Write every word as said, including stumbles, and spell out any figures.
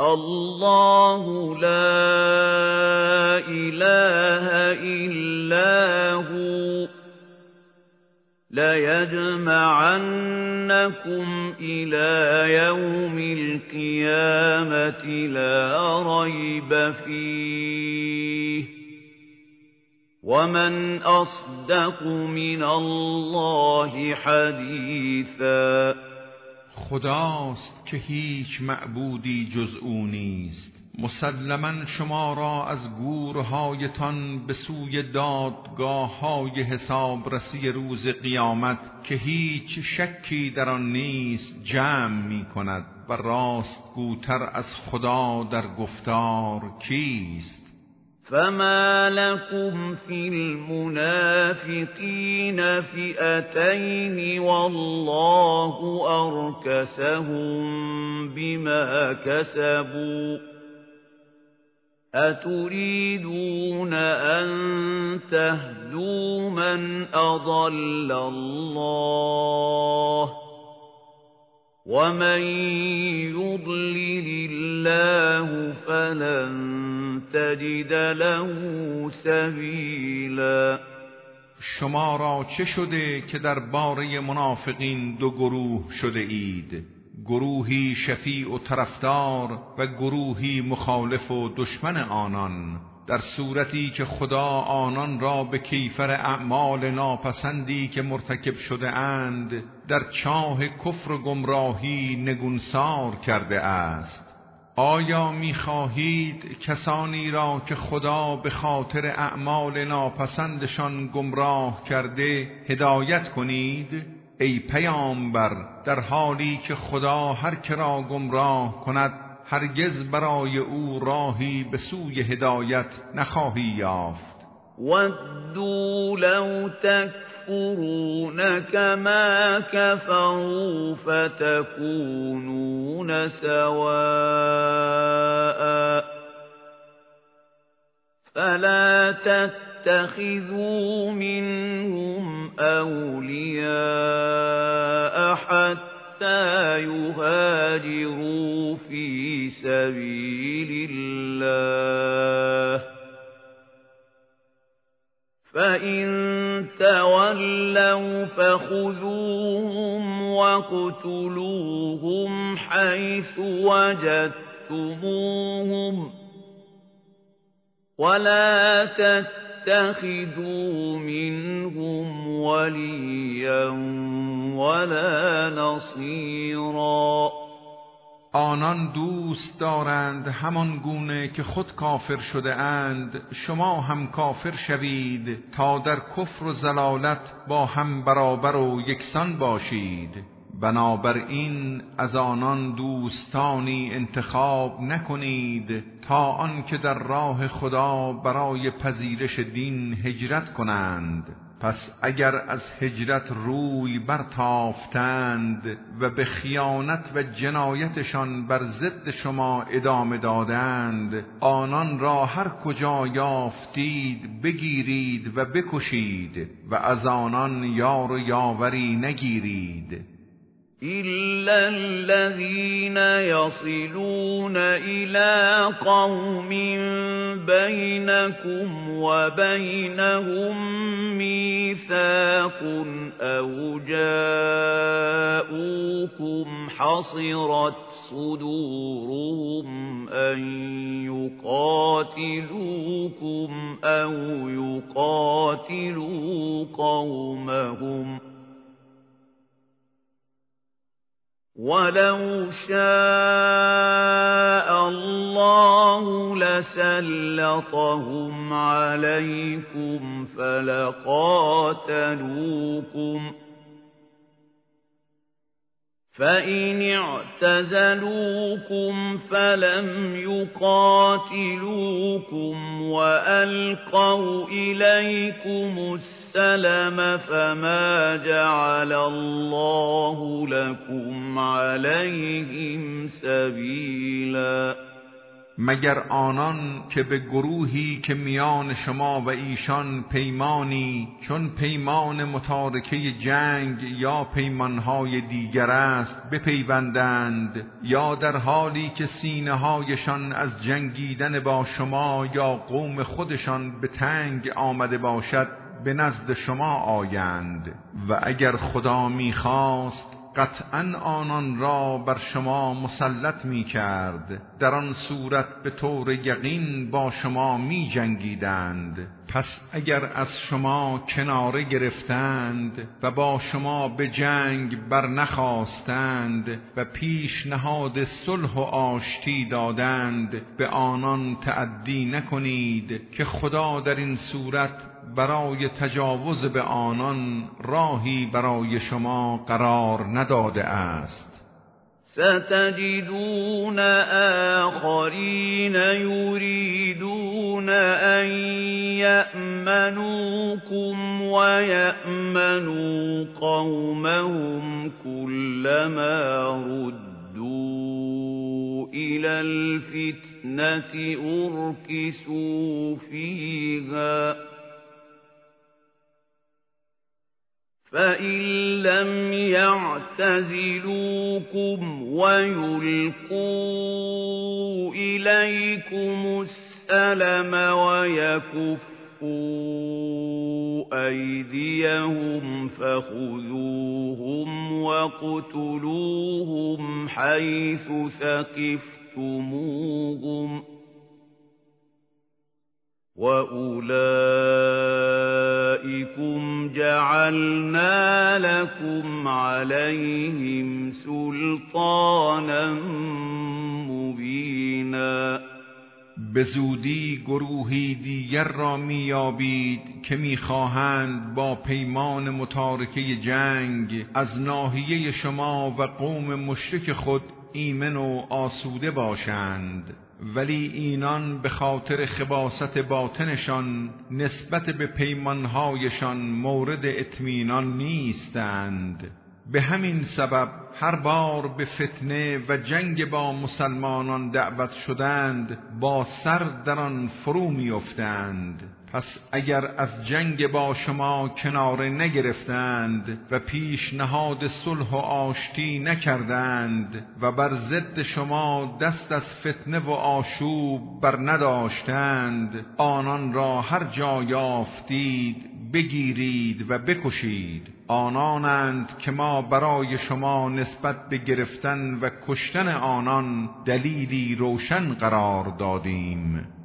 الله لا إله إلا هو لَيَجْمَعَنَّكُمْ إِلَى يَوْمِ الْقِيَامَةِ لَا رَيْبَ فِيهِ وَمَنْ أَصْدَقُ مِنَ اللَّهِ حَدِيثًا. خداست که هیچ معبودی جز او نیست. مسلماً شما را از گورهایتان به سوی دادگاه های حسابرسی روز قیامت که هیچ شکی در آن نیست جمع می کند و راست گوتر از خدا در گفتار کیست؟ فما لكم في المنافقين فئتين والله أركسهم بما كسبوا أتريدون أن تهدوا من أضل الله ومن يضلل الله فلن تجد له سبیلا. شما را چه شده که در باره منافقین دو گروه شده اید؟ گروهی شفیع و طرفدار و گروهی مخالف و دشمن آنان، در صورتی که خدا آنان را به کیفر اعمال ناپسندی که مرتکب شده اند در چاه کفر و گمراهی نگونسار کرده است. آیا می‌خواهید کسانی را که خدا به خاطر اعمال ناپسندشان گمراه کرده هدایت کنید؟ ای پیامبر، در حالی که خدا هر که را گمراه کند هرگز برای او راهی به سوی هدایت نخواهی یافت. وَدُّوا لَوْ تَكْفُرُونَ كَمَا كَفَرُوا فَتَكُونُونَ سَوَاءً فَلَا تَتَّخِذُوا مِنْهُمْ أَوْلِيَاءَ حَتَّى يُهَاجِرُوا فِي سَبِيلِ اللَّهِ فَإِن تَوَلَّوْا فَخُذُوهُمْ وَاقْتُلُوهُمْ حَيْثُ وَجَدتُّمُوهُمْ وَلَا تَتَّخِذُوا مِنْهُمْ وَلِيًّا وَلَا نَصِيرًا. آنان دوست دارند همان گونه که خود کافر شده اند شما هم کافر شوید تا در کفر و ضلالت با هم برابر و یکسان باشید. بنابراین از آنان دوستانی انتخاب نکنید تا آنکه در راه خدا برای پذیرش دین هجرت کنند. پس اگر از هجرت روی برتافتند و به خیانت و جنایتشان بر ضد شما ادامه دادند، آنان را هر کجا یافتید بگیرید و بکشید و از آنان یار و یاوری نگیرید. إِلَّا الَّذِينَ يَصِلُونَ إِلَى قَوْمٍ بَيْنَكُمْ وَبَيْنَهُم مِّيثَاقٌ أَوْ جَاءُوكُمْ حَصِرَتْ صُدُورُهُمْ أَن يُقَاتِلُوكُمْ أَوْ يُقَاتِلُوا قَوْمَهُمْ وَلَوْ شَاءَ اللَّهُ لَسَلَّطَهُمْ عَلَيْكُمْ فَلَقَاتَلُوكُمْ فَإِنِ اعْتَزَلُوكُمْ فَلَمْ يُقَاتِلُوكُمْ وَأَلْقَوْا إِلَيْكُمُ السَّلَمَ فَمَا جَعَلَ اللَّهُ لَكُمْ عَلَيْهِمْ سَبِيلًا. مگر آنان که به گروهی که میان شما و ایشان پیمانی چون پیمان متارکه جنگ یا پیمانهای دیگر است بپیوندند، یا در حالی که سینه هایشان از جنگیدن با شما یا قوم خودشان به تنگ آمده باشد به نزد شما آیند، و اگر خدا میخواست قطعاً آنان را بر شما مسلط می کرد، در آن صورت به طور یقین با شما می جنگیدند. پس اگر از شما کناره گرفتند و با شما به جنگ بر نخواستند و پیشنهاد صلح و آشتی دادند، به آنان تعدی نکنید که خدا در این صورت برای تجاوز به آنان راهی برای شما قرار نداده است. ستجدون آخرین یریدون ان یأمنوکم و یأمنوا قومهم كلما ردوا الی الفتنة ارکسوا فیها فَإِن لَّمْ يَعْتَزِلُوكُمْ وَيُلْقُوا إِلَيْكُمُ السَّلَمَ وَيَكُفُّوا أَيْدِيَهُمْ فَخُذُوهُمْ وَاقْتُلُوهُمْ حَيْثُ ثَقِفْتُمُوهُمْ وَأُولَئِكُمْ جَعَلْنَا لَكُمْ عَلَيْهِمْ سُلْطَانًا مُبِينًا. به زودی گروهی دیگر را میابید که میخواهند با پیمان متارکه جنگ از ناحیه شما و قوم مشرک خود ایمن و آسوده باشند، ولی اینان به خاطر خباثت باطنشان نسبت به پیمانهایشان مورد اطمینان نیستند. به همین سبب هر بار به فتنه و جنگ با مسلمانان دعوت شدند با سر در آن فرو میافتند. پس اگر از جنگ با شما کناره نگرفتند و پیشنهاد صلح و آشتی نکردند و بر ضد شما دست از فتنه و آشوب بر نداشتند، آنان را هر جا یافتید بگیرید و بکشید. آنانند که ما برای شما نسبت به گرفتن و کشتن آنان دلیلی روشن قرار دادیم.